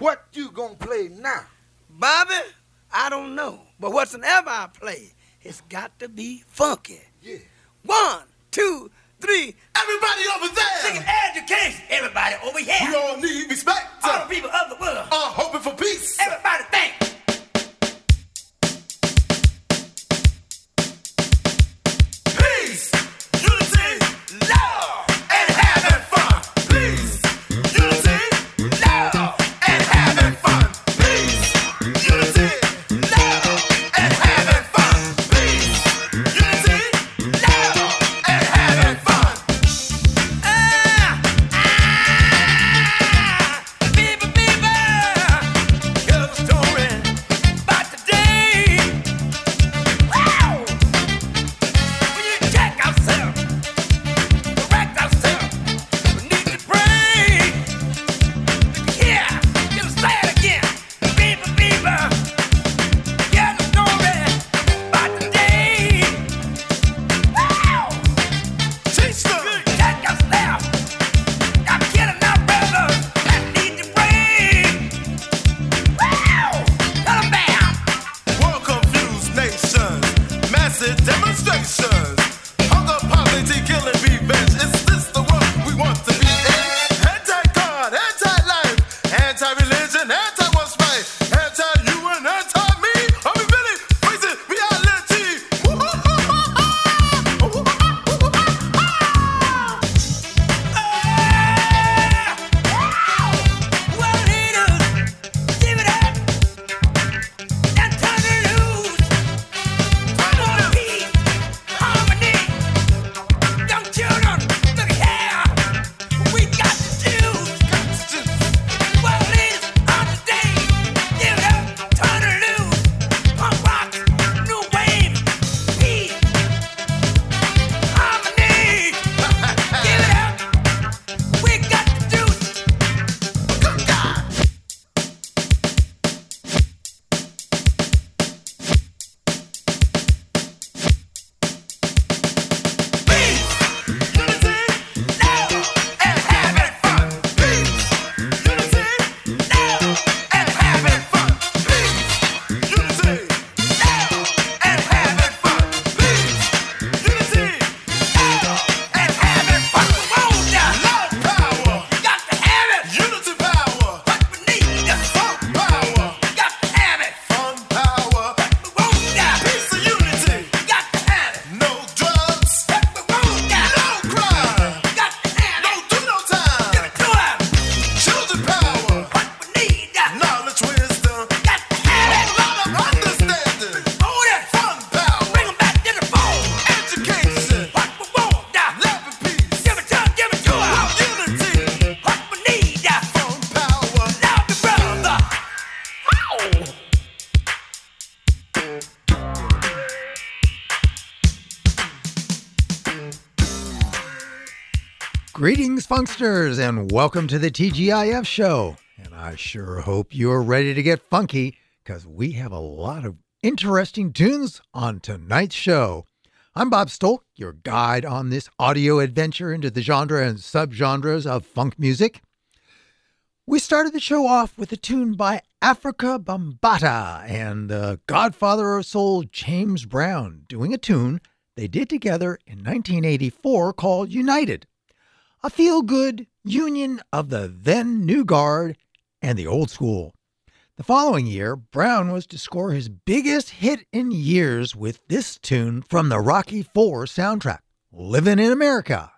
What you gonna play now? Bobby, I don't know. But whatsoever I play, it's got to be funky. Yeah. 1, 2, 3. Everybody over there! Singing education. Everybody over here. We all need respect. All the people of the world are hoping for peace. Everybody think. Peace, unity, love, and having fun. Peace, unity, love, and having fun. Peace, unity, love, and having fun. Peace, unity, love, and having fun. Here's a story about today. Wow! When you check ourselves, correct ourselves, we need to pray. Yeah, you say it again. People, here's a story about today. Wow! Teach them. Check yourself. Stop killing our brothers that need to pray. Wow! Tell them down. World confused nations, massive demonstrations, hunger, poverty, killing, revenge. Is this the world we want to be in? Anti-God, anti-life, anti-religion, anti-what's right, anti-you and anti-me. Are we really facing reality? World leaders, give it up and turn it loose. More peace, harmony. Young children, look here. We got to choose. World leaders of today, give it up, turn it loose. Punk rock, new wave, peace, harmony. Give it up. We got to choose. Greetings, funksters, and welcome to the TGIF show. And I sure hope you're ready to get funky, because we have a lot of interesting tunes on tonight's show. I'm Bob Stolk, your guide on this audio adventure into the genre and subgenres of funk music. We started the show off with a tune by Africa Bambaataa and the Godfather of Soul, James Brown, doing a tune they did together in 1984 called United. A feel-good union of the then new guard and the old school. The following year, Brown was to score his biggest hit in years with this tune from the Rocky IV soundtrack, Living in America.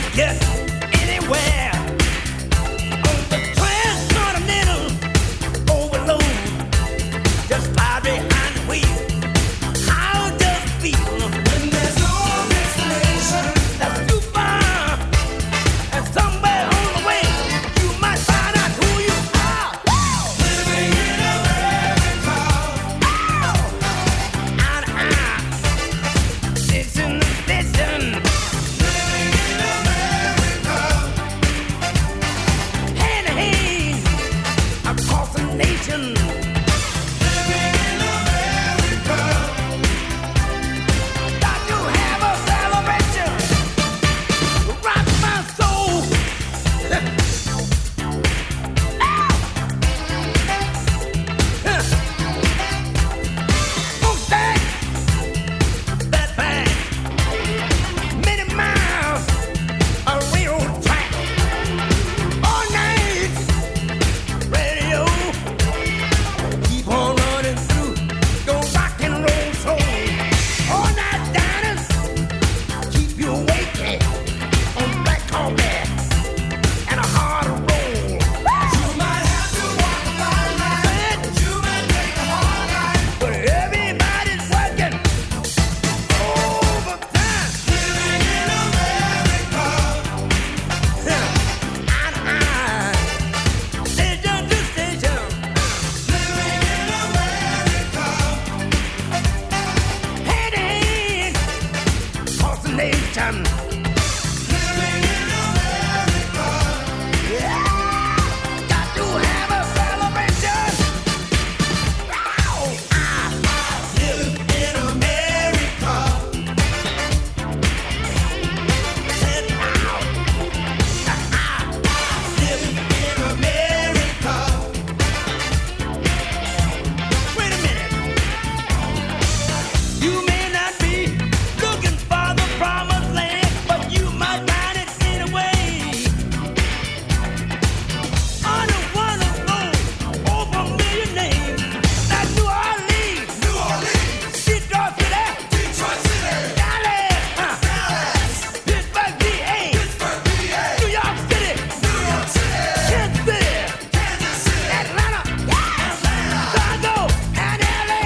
Yes, anywhere. On the Transcontinental nation. Living in America. Yeah, got to have a celebration. Oh, I live in America. Said now, I live in America. Wait a minute. You may not be looking for the promised land, but you might find it anyway. Under one of those over a million names, like New Orleans, Detroit City, Dallas, Pittsburgh, PA, New York City, Kansas City, Atlanta, Chicago, and LA.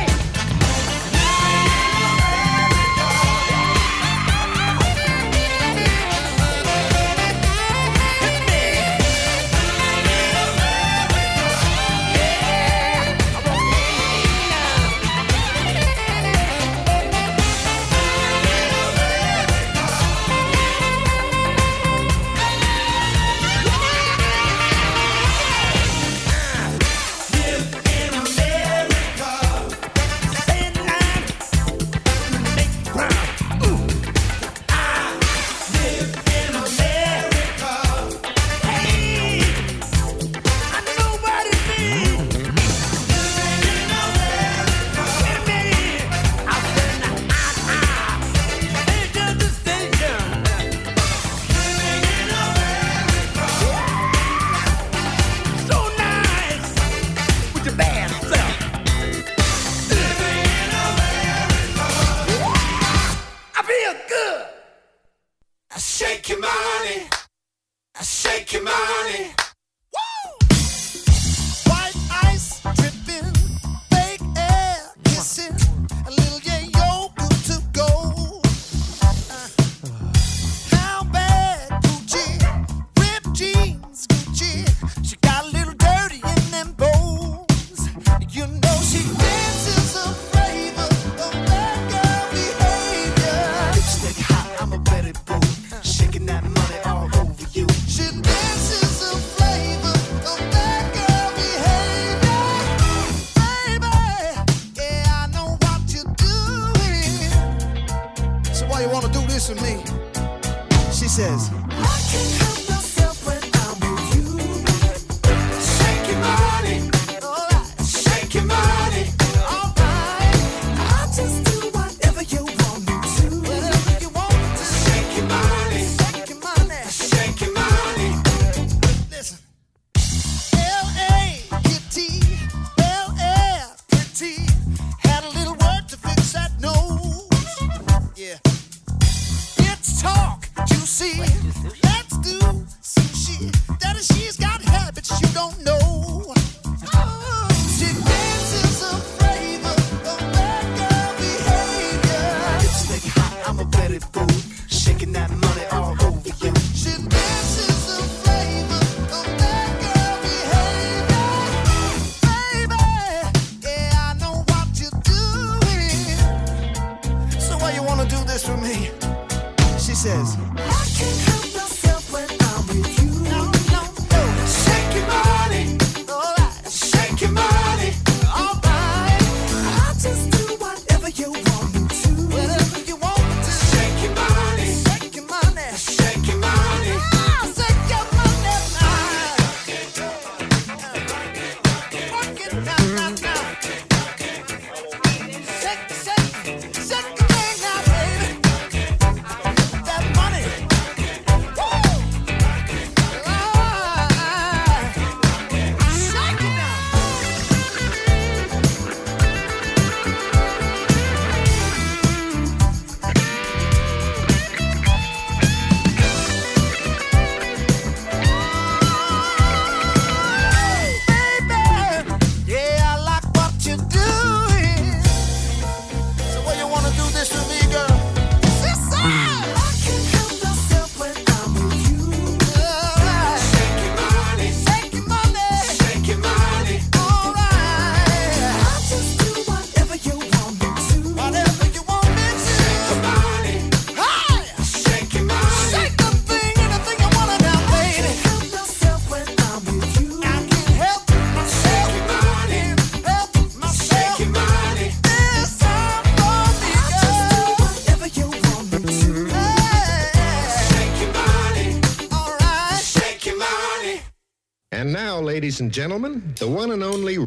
Shake your money, shake your money. Woo! White ice dripping, fake air kissing, a little yayo good to go. How bad Gucci, ripped jeans Gucci, she got a little dirty in them bows. You know she dances a flavor of that girl behavior. Lipstick hot, I'm a Betty Boop, shaking that money all over you. She dances a flavor of that girl behavior. Baby, yeah, I know what you're doing. So why you wanna do this with me? She says, I can't help myself when I'm with you. Shake your money, All right, shake your money. all right, I'll just do whatever you want me to. whatever you want to. Shake your money, Shake your money. shake your money. Listen. L.A.Kitty, Bel Air, pretty. Had a little work to fix that nose. Yeah. It's talk, juicy. Let's do sushi. Daddy, she's got habits you don't know. Oh, she dances a flavor of that girl behavior. Lipstick hot, I'm a Betty Boop, shaking that money all over you. She dances a flavor of that girl behavior. Baby, yeah, I know what you're doing. So why you wanna do this with me? She says, I can't help myself when I'm with you. No, no, no. Shake your money, All right, shake your money. all right. I'll just do whatever you want me to. Whatever you want to. Shake your money, Shake your money. shake your money. Ah, shake your money now. Work it now, now, now. Shake, shake, shake the thing now, baby. That money, And now, ladies and gentlemen, the one and only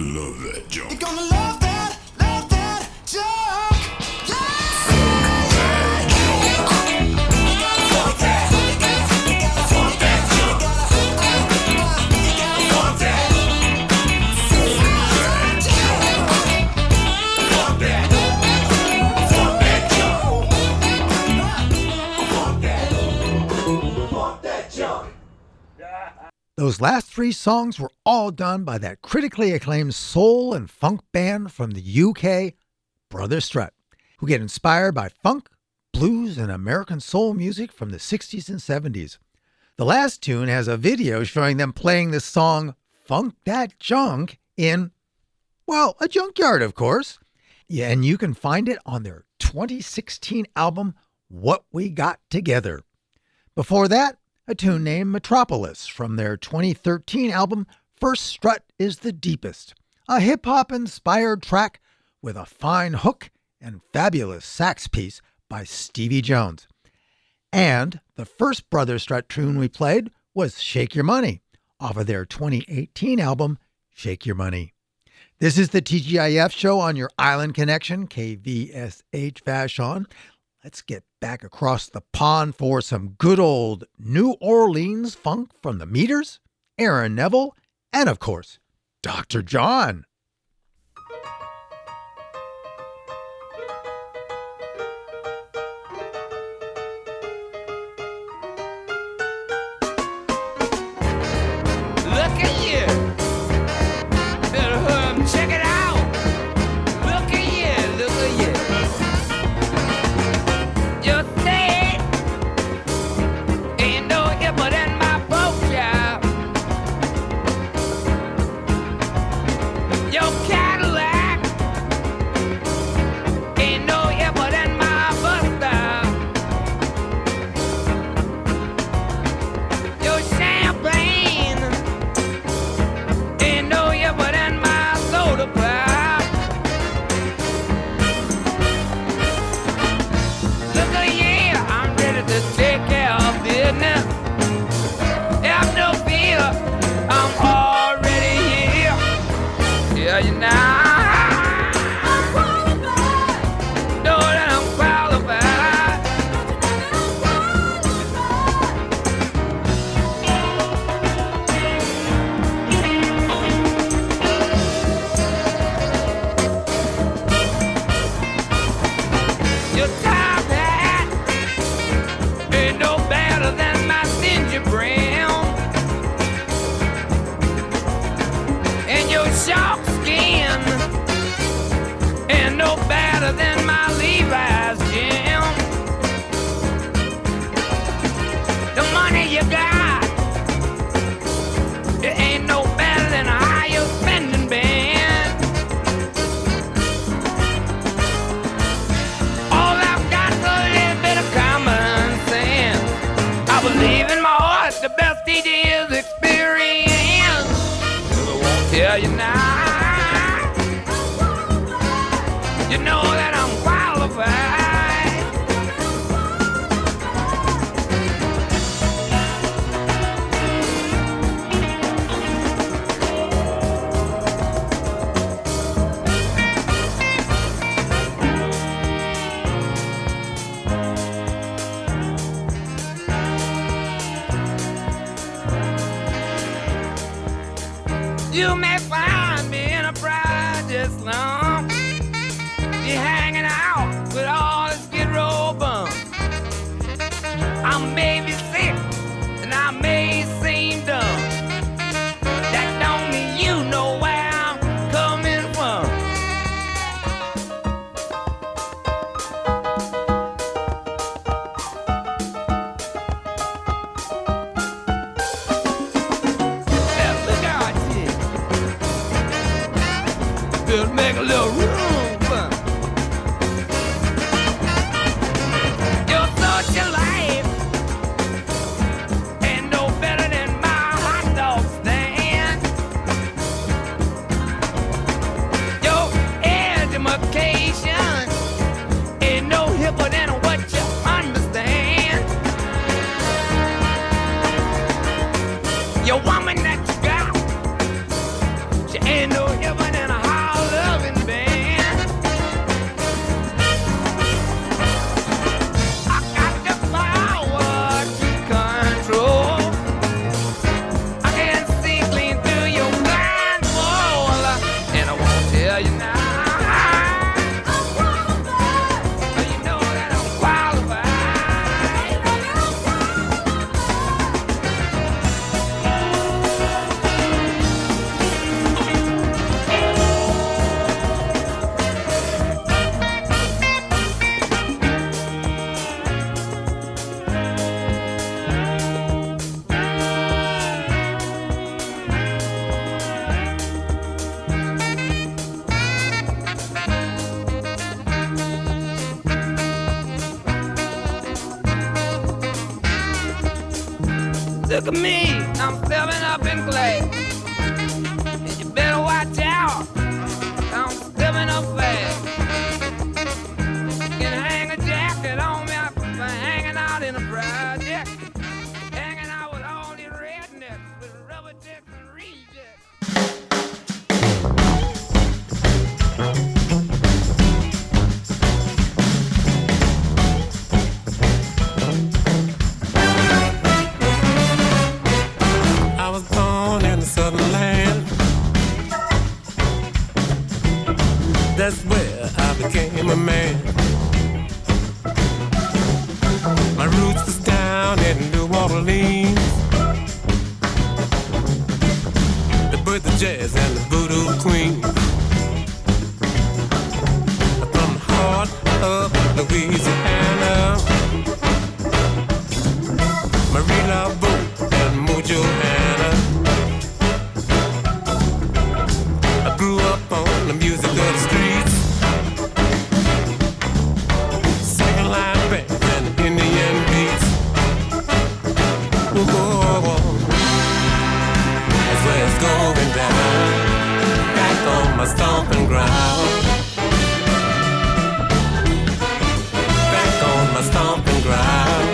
love that junk. You're gonna love that junk. Those last three songs were all done by that critically acclaimed soul and funk band from the UK, Brother Strut, who get inspired by funk, blues, and American soul music from the 60s and 70s. The last tune has a video showing them playing the song Funk That Junk in, well, a junkyard, of course. Yeah, and you can find it on their 2016 album, What We Got Together. Before that, a tune named Metropolis from their 2013 album, First Strut is the Deepest, a hip-hop inspired track with a fine hook and fabulous sax piece by Stevie Jones. And the first Brother Strut tune we played was Shake Your Money, off of their 2018 album, Shake Your Money. This is the TGIF show on your Island Connection, KVSH Vashon. Let's get back across the pond for some good old New Orleans funk from the Meters, Aaron Neville, and of course, Dr. John. Look at you. Better hurry and check it out. Look at you, look at you. Your state ain't no hipper than my boat job. Your Cadillac ain't no hipper than my bus stop. Your champagne ain't no hipper than my soda pop. Look at you, I'm ready to take care of business. Have no fear, I'm already here. Yeah, you know. Know that I'm qualified. Your top hat ain't no better than my ginger brown, and your shark skin ain't no better than my Levi's jam. The money you got, it ain't no better than a higher spending band. All I've got's a little bit of common sense. I believe in my heart, the best teacher is experience. I won't tell you now. You know that I'm qualified. You may find me in a private slum. Be hanging out with all the skid row bums. I may be sick and I may seem dumb. That don't mean you know where I'm coming from. Now look out here. Better make a little room. Your social life ain't no better than my hot dog stand. Your education ain't no hipper than what you understand. Your woman that you got, she ain't no hipper than Look at me, I'm filling up in glass. And you better watch out, I'm filling up fast. Can hang a jacket on me for hanging out in a project. Hanging out with all these rednecks with rubber checks and rejects. I was born in the southern land. That's where I became a man. My roots was down in New Orleans. The birth of jazz and the voodoo queen. From the heart of Louisiana, Marie Laveau and Mojo Hanna. I grew up on the music of the streets, second line bands and Indian beats. Whoa, that's where it's going down, back on my stomping ground, back on my stomping ground.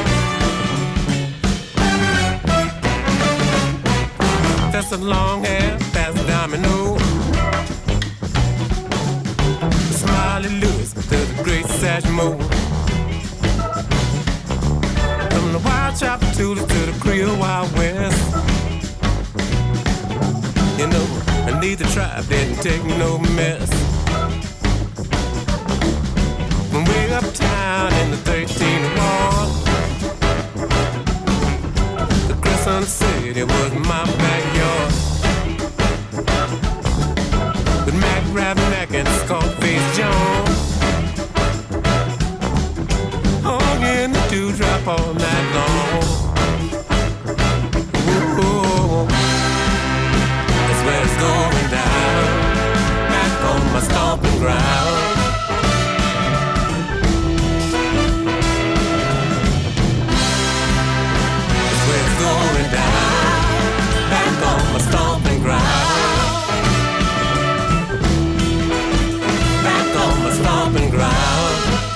That's a long hair, that's a domino. Smiley Lewis to the great Satchmo. From the wild Chapatula to the Creole Wild West. You know, I need the tribe, didn't take no mess. When way uptown in the 13th ward, the Crescent City was my backyard. With Mac Rabinac and Scarface John, hung in the dewdrop all night long. Ooh, that's where it's going down, back on my stomping ground. That's where it's going down, back on my stomping ground. Stomping ground.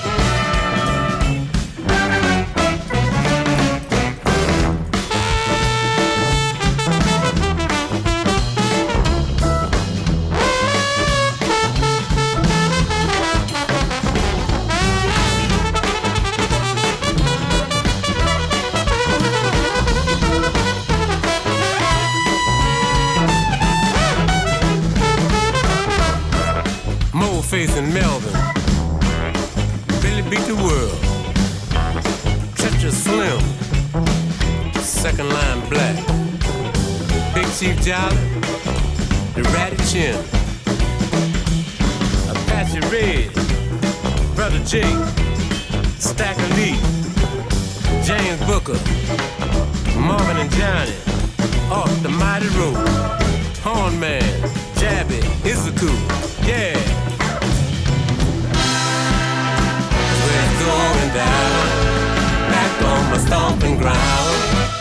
Face in Melbourne, Billy beat the world. Treacherous Slim, second line black. Big Chief Jolly, the Ratty Chin. Apache Red, Brother Jake, Stacker Lee, James Booker, Marvin and Johnny, off the mighty road. Horn Man, Jabby, Izuku, yeah. Going down, back on my stomping ground.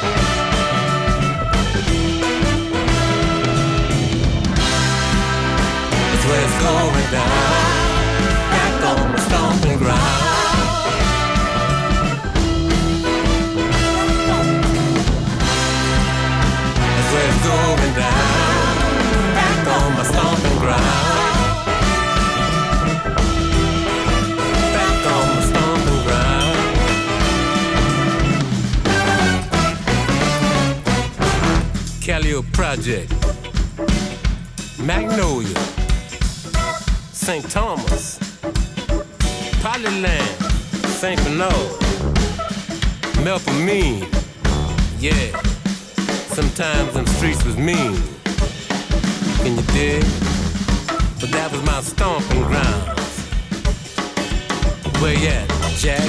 That's where it's going down, back on my stomping ground. That's where it's going down, back on my stomping ground. Callio Project, Magnolia, St. Thomas, Polyland, St. Bernard, Melpomene, yeah, sometimes them streets was mean, can you dig? But that was my stomping grounds. Where you at, Jack?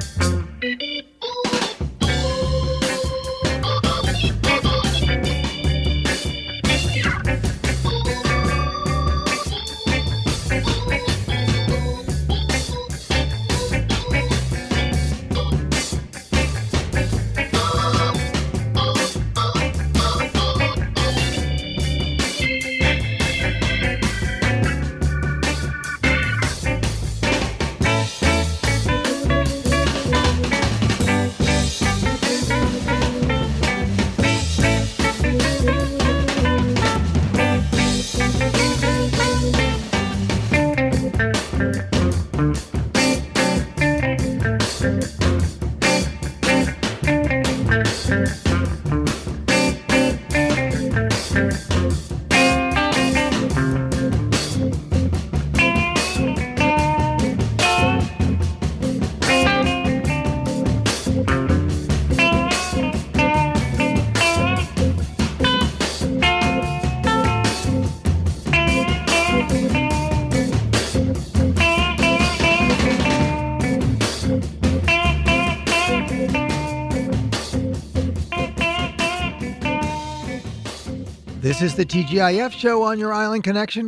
This is the TGIF show on your Island Connection,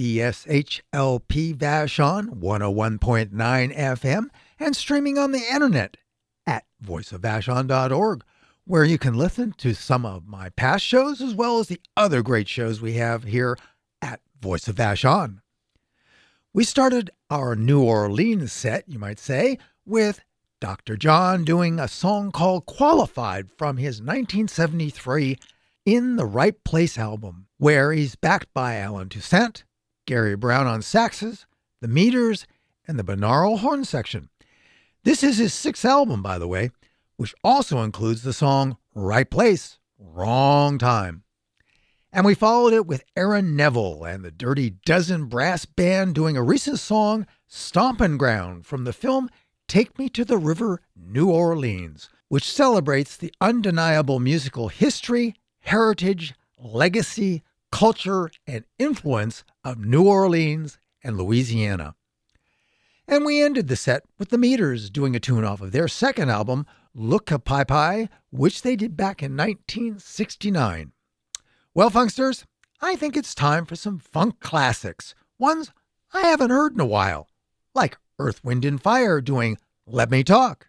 KVSHLP Vashon, 101.9 FM, and streaming on the internet at voiceofvashon.org, where you can listen to some of my past shows as well as the other great shows we have here at Voice of Vashon. We started our New Orleans set, you might say, with Dr. John doing a song called Qualified from his 1973 In the Right Place album, where he's backed by Alan Toussaint, Gary Brown on saxes, the Meters, and the binaural horn section. This is his sixth album, by the way, which also includes the song Right Place, Wrong Time. And we followed it with Aaron Neville and the Dirty Dozen Brass Band doing a recent song, Stompin' Ground, from the film Take Me to the River, New Orleans, which celebrates the undeniable musical history, heritage, legacy, culture, and influence of New Orleans and Louisiana. And we ended the set with the Meters doing a tune off of their second album, Look a Pie Pie, which they did back in 1969. Well, Funksters, I think it's time for some funk classics, ones I haven't heard in a while, like Earth, Wind, and Fire doing Let Me Talk.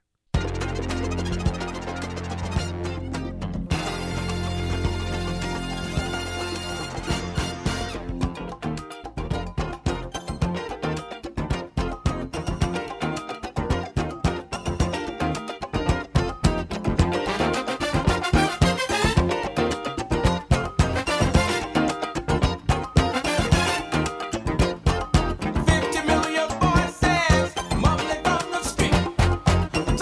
Million voices mumbling from the street.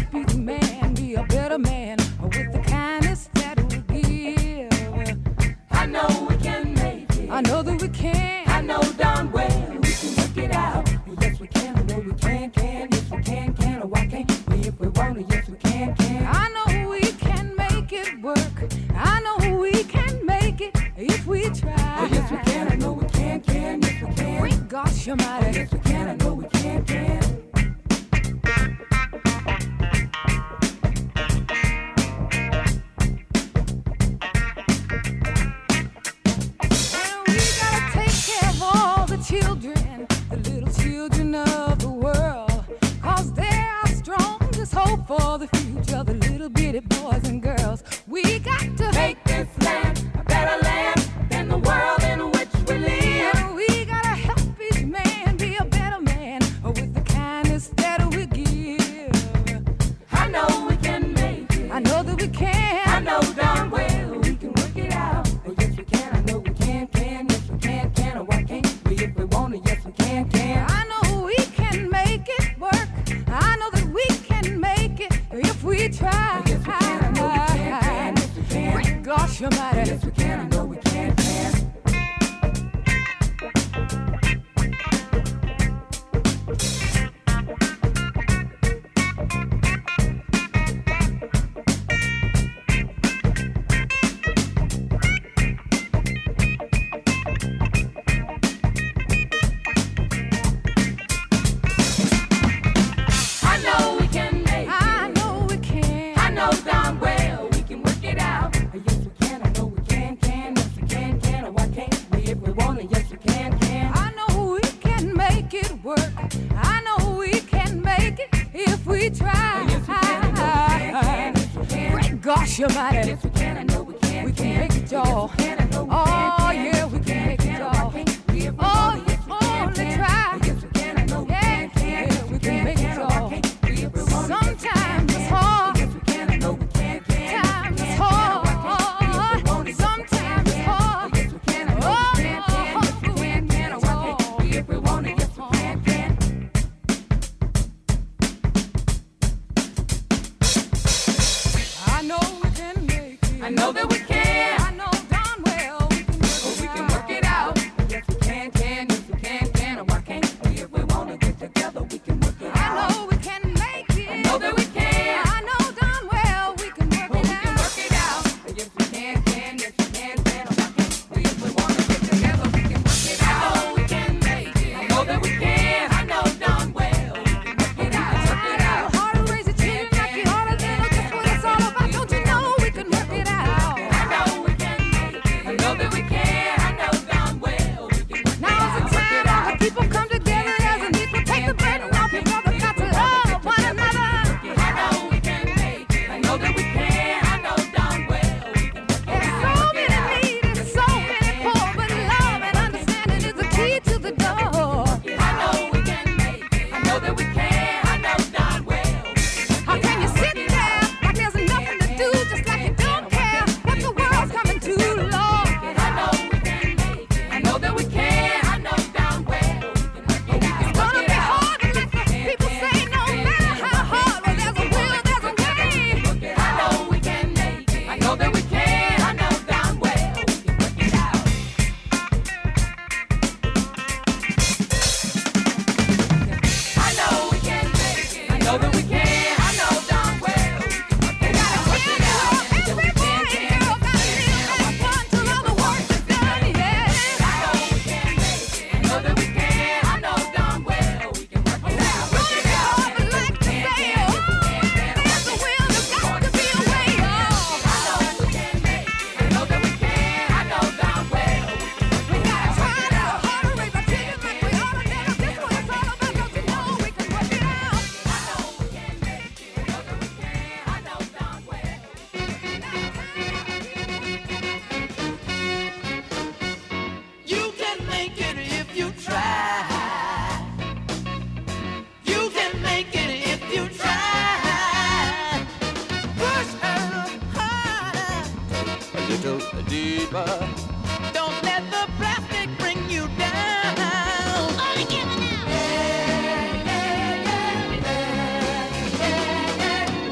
help each man be a better man with the kindness that we give. I know we can make it. I know that we can. I know darn well we can work it out. Yes, we can. I know we can. Yes, we can. Oh, why can't we if we want to? Yes, we can. I know we can make it work. I know we can make it if we try. Oh, yes, we can. I know we can. Yes, we can. Great gosh almighty. Oh, yes, we can. I know we can. Children, the little children of the world, 'cause they're our strongest hope for the future, the little bitty boys and girls. We got to make this land a better land than the world in which we live. And we gotta help each man be a better man with the kindness that we give. I know we can make it. I know that we can. I know darn well we can work it out. Oh, yes, we can. I know we can. Yes, we can. Oh, why can't we if we want to? Yes, we can. I know we can make it work. I know that we can make it if we try. Yes, we can. I know we can. Yes, we can. Great gosh almighty. Yes, we can. I know we can. Gosh almighty. Yes, we can. I know we can. We can make it, y'all. Oh, yeah, we can make it, y'all. Oh, you only try. Yes, we can. I know we can. Yeah, we can make it, y'all. Sometimes it's hard. Yes, we can. I know we can. Times it's hard. Sometimes it's hard. Yes, we can. I know we can. If we want it, yes, we can. I know we can make it. I know that we can. I know darn well we can work it out. Yes, we can. Yes, we can. Oh, why can't we if we want to get together? We can work it out. I know we can make it. I know that we can. I know darn well we can work it out. We can work it out. Yes, we can. Yes, we can. Oh, why can't we if we want to get together? We can work it out. I know we can make it. I know that we can. I know darn well we can work it out. Work it out. Hard to raise a children like you ought to do. That's what it's all about. Don't you know we can work it out? I know we can make it. I know that we can. I know darn well we can work it out. Now is the time that the people come together as an equal. Take the burden off your brother. Got to love one another. I know we can make it. I know that we can. I know darn well we can work it out. So many needy, so many poor, but love and understanding is the key to the door. I know we can make it. I know that we can. I know darn well. How can you sit there like there's nothing to do, just like you don't care that the world's coming to, Lord? I know we can make it. I know that we can. I know darn well we can work it out. It's gonna be hard to let the people say no matter how hard. Well, there's a will, there's a way. I know we can make it. I know that we can. I know darn well we can work it out. I know we can make it. I know that we can. I know darn well we can work it out. Work it out. Every boy and girl gotta live as one till all the work is done. Yeah. I know we can make it. I know that we can. I know darn well we can work it out. Work it out. I like to say, oh, there's a will, there's got to be a way. Oh, I know we can make it. I know that we can. I know darn well we can work it out. Try a little harder, raise our children like we ought to. That's what it's all about. Don't you know we can work it out? I know we can make it. I know that we can. I know darn well. You can make it if you try. You can make it if you try. Push a little harder. A little deeper. Don't let the plastic bring you down. Oh, together now.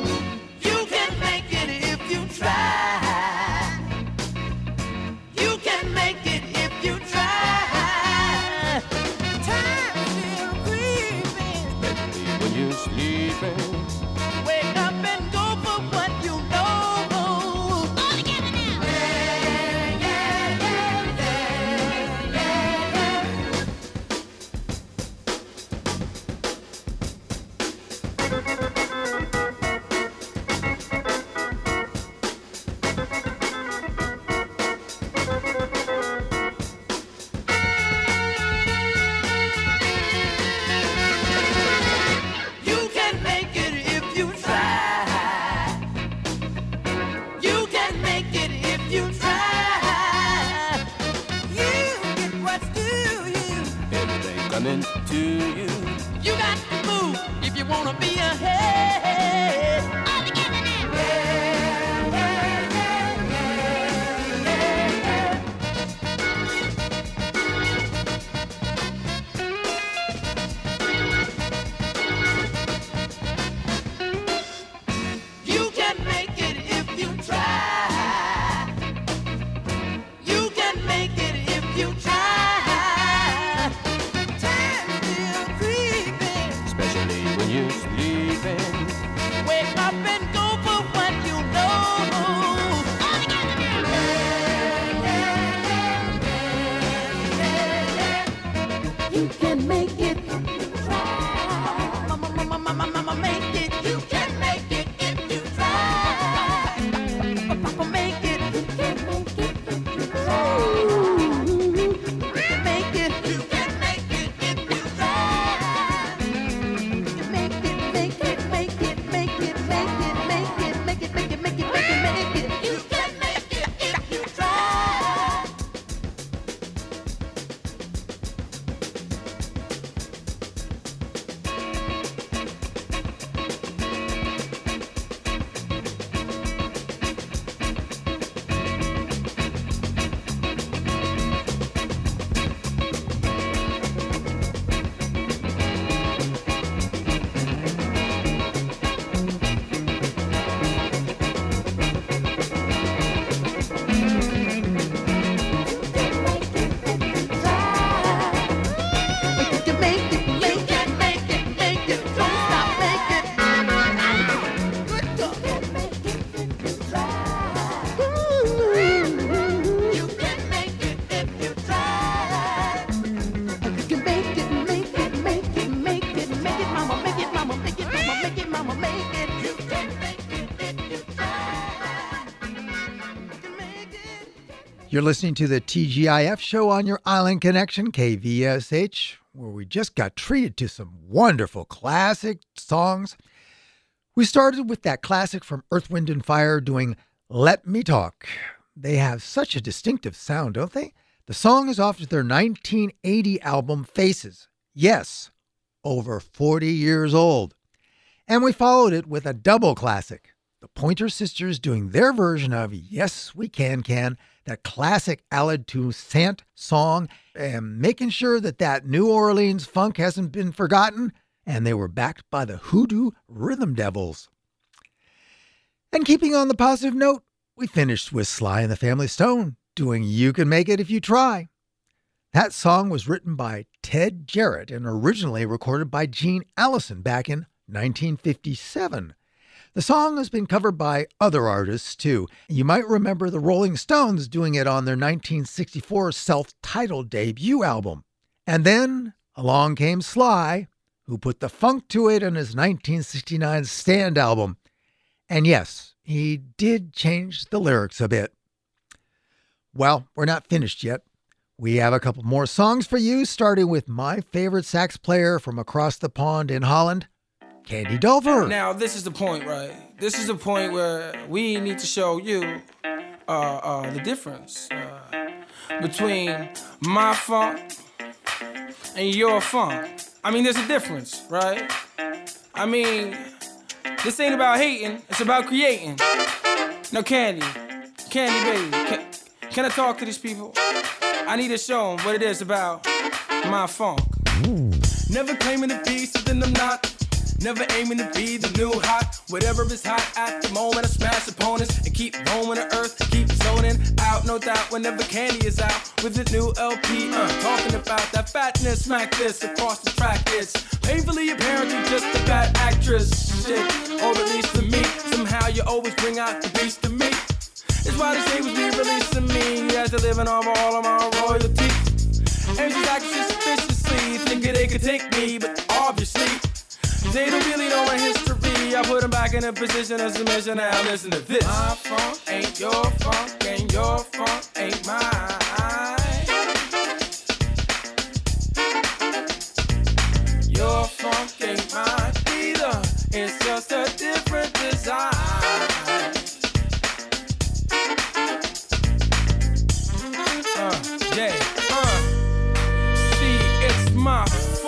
meant to you. You got to move if you wanna be ahead. All together now. You can make it if you try. You can make it if you try. Time still creeping. Especially when you're sleeping. Wake up and go for what you know. All together now. You can make it if you try. Mama, make it. You can make it if you try. Papa, make it. You can make it if you try. Make it. You can make it if you try. Make it, make it, make it, make it, make it, make it, make it, make it, make it, make it, make it. You can make it if you try. You're listening to the TGIF show on your Island Connection, KVSH, where we just got treated to some wonderful classic songs. We started with that classic from Earth, Wind, and Fire doing Let Me Talk. They have such a distinctive sound, don't they? The song is off their 1980 album, Faces. Yes, over 40 years old. And we followed it with a double classic. The Pointer Sisters doing their version of Yes We Can, that classic Aled Toussaint song, and making sure that New Orleans funk hasn't been forgotten, and they were backed by the Hoodoo Rhythm Devils. And keeping on the positive note, we finished with Sly and the Family Stone doing You Can Make It If You Try. That song was written by Ted Jarrett and originally recorded by Gene Allison back in 1957. The song has been covered by other artists, too. You might remember the Rolling Stones doing it on their 1964 self-titled debut album. And then along came Sly, who put the funk to it on his 1969 Stand album. And yes, he did change the lyrics a bit. Well, we're not finished yet. We have a couple more songs for you, starting with my favorite sax player from across the pond in Holland, Candy Dulfer. Now, this is the point, right? This is the point where we need to show you the difference between my funk and your funk. I mean, there's a difference, right? I mean, this ain't about hating, it's about creating. Now, Candy baby, can I talk to these people? I need to show them what it is about my funk. Never claiming to be something I'm not. Never aiming to be the new hot. Whatever is hot at the moment, I smash opponents and keep roaming the earth, keep zoning out, no doubt. Whenever Candy is out with the new LP, talking about that fatness, smack this across the track. It's painfully apparent you're just a bad actress, shit, or at least to me. Somehow you always bring out the beast to me. It's why they say was re-releasing me as they're living off all of my royalties. And she's acting suspiciously, thinking they could take me, but obviously they don't really know my history. I put them back in a position of submission. Now listen to this. My funk ain't your funk, and your funk ain't mine. Your funk ain't mine either. It's just a different design. See, it's my funk.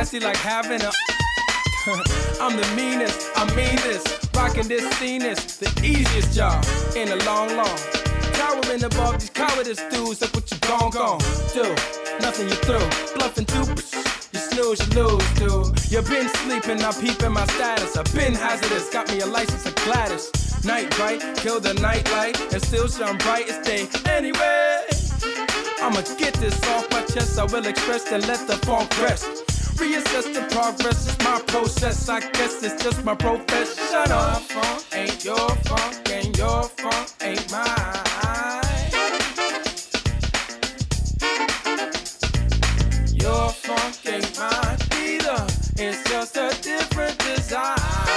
nasty like having a. I'm the meanest, I mean this. Rocking this scenest, the easiest job in a long. Towering above these cowardice dudes, look what you gon' do. Nothing you through, bluffing too. You snooze, you lose, dude. You been sleeping, I'm peeping my status. I've been hazardous, got me a license of Gladys. Night bright, kill the night light, and still shine bright as day. Anyway, I'ma get this off my chest. I will express and let the funk rest. Reassess the progress, it's my process. I guess it's just my profession. My funk ain't your funk, and your funk ain't mine. Your funk ain't mine either. It's just a different design.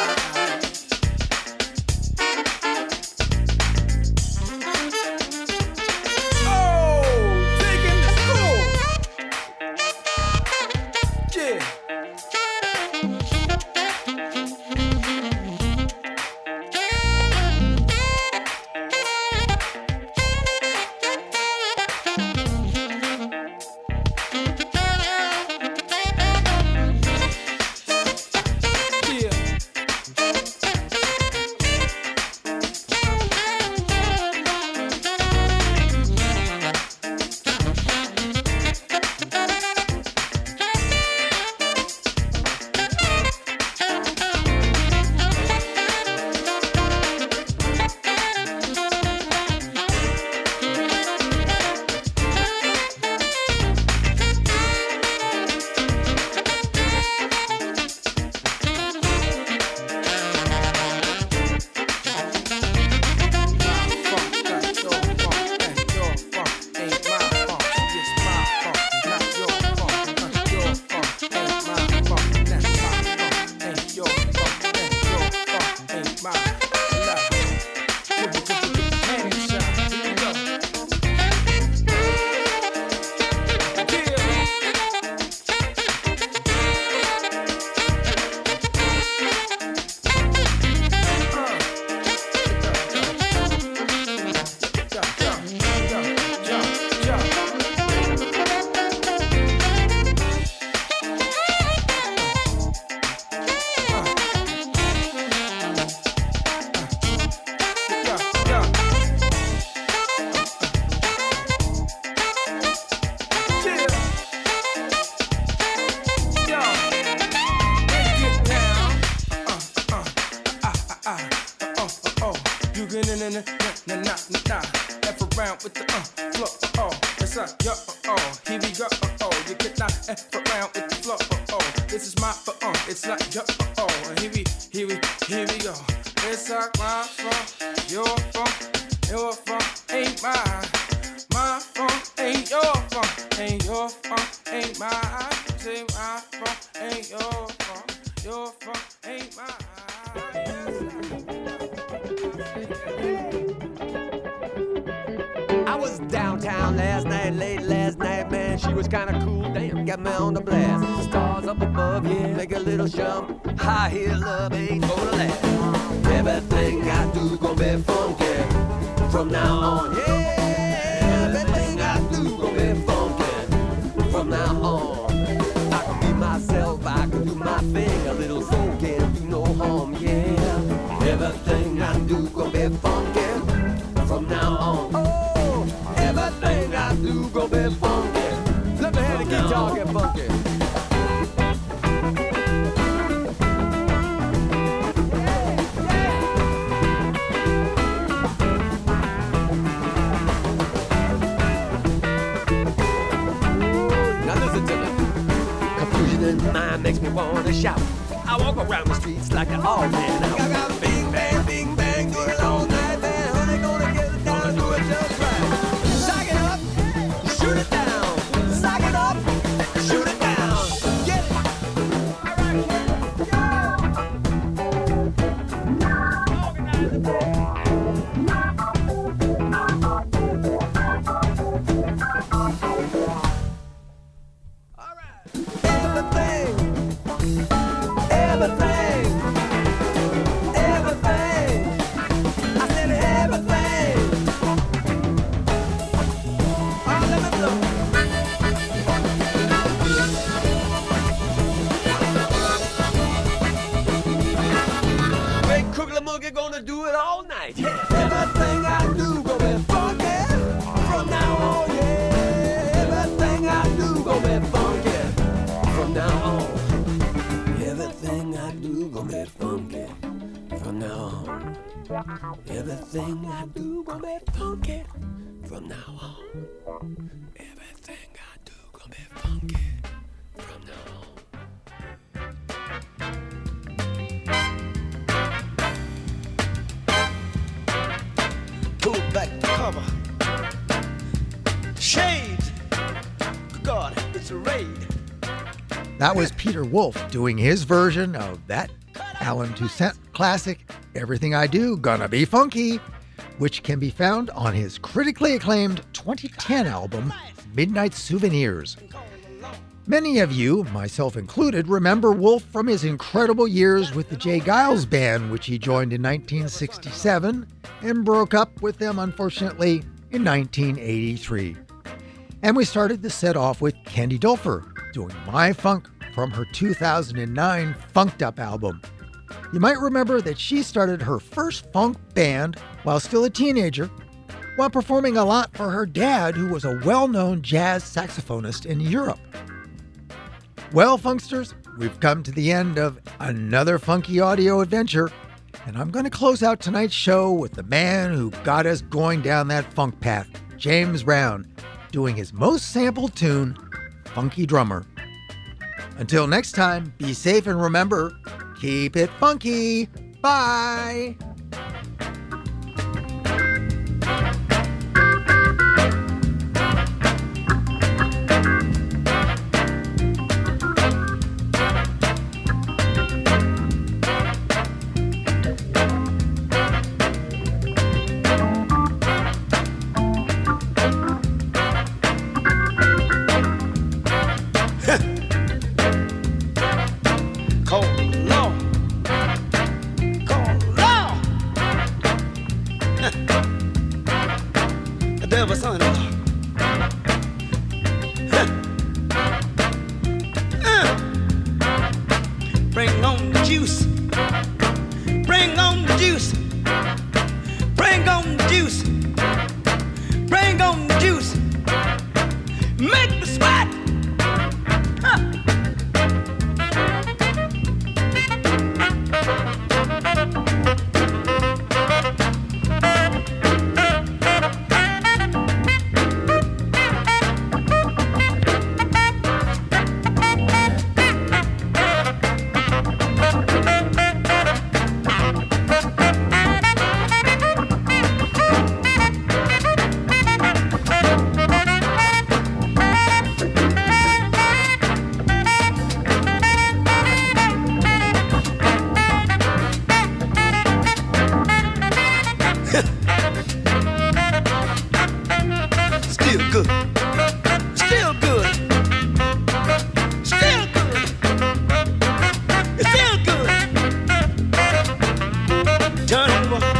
With the flow, it's like yo, here we go, you can not F around with the flow, this is my it's like yo, here we go. It's like my funk, your funk ain't mine. My funk ain't your funk, ain't your funk ain't mine. Say my funk ain't your funk ain't mine. I was downtown late last night, man. She was kinda cool, damn, got me on the blast. Stars up above, yeah, make a little jump. High heel love ain't gonna last. Everything I do gon' be funky from now on, yeah. Everything I do gon' be funky from now on. I can be myself, I can do my thing. A little soul can't do no harm, yeah. Everything I do gon' be funky from now on. Everything I do gon' be funky. Let me hear the guitar get funky. Now listen to me. Confusion in mind makes me wanna shout. I walk around the streets like an all man out. I got bing bang, do it all night, man. Honey, gonna get it down, do it just right. Sock it up, shoot it down. Sock it up, shoot it down. Get it. All right, go. Organize the boy. All right. Everything. Crooked monkey gonna do it all night. Yeah. Everything I do gonna be funky from now on. Yeah. Everything I do gonna be funky from now on. Everything I do gonna be funky from now on. Everything I do gonna be funky from now on. Everything I do gonna be funky from now on. Pull back the cover. Shades. God, it's a raid. That was Peter Wolf doing his version of that Alan Toussaint classic, Everything I Do Gonna Be Funky, which can be found on his critically acclaimed 2010 album, Midnight Souvenirs. Many of you, myself included, remember Wolf from his incredible years with the Jay Giles Band, which he joined in 1967 and broke up with them, unfortunately, in 1983. And we started the set off with Candy Dulfer doing My Funk from her 2009 Funked Up album. You might remember that she started her first funk band while still a teenager, while performing a lot for her dad, who was a well-known jazz saxophonist in Europe. Well, Funksters, we've come to the end of another funky audio adventure, and I'm going to close out tonight's show with the man who got us going down that funk path, James Brown, doing his most sampled tune, Funky Drummer. Until next time, be safe and remember, keep it funky. Bye. Bring on the juice. Bring on the juice. Bring on the juice. Bring on the juice. Make me sweat. Still good. Still good. Still good. It's still good. Turn over.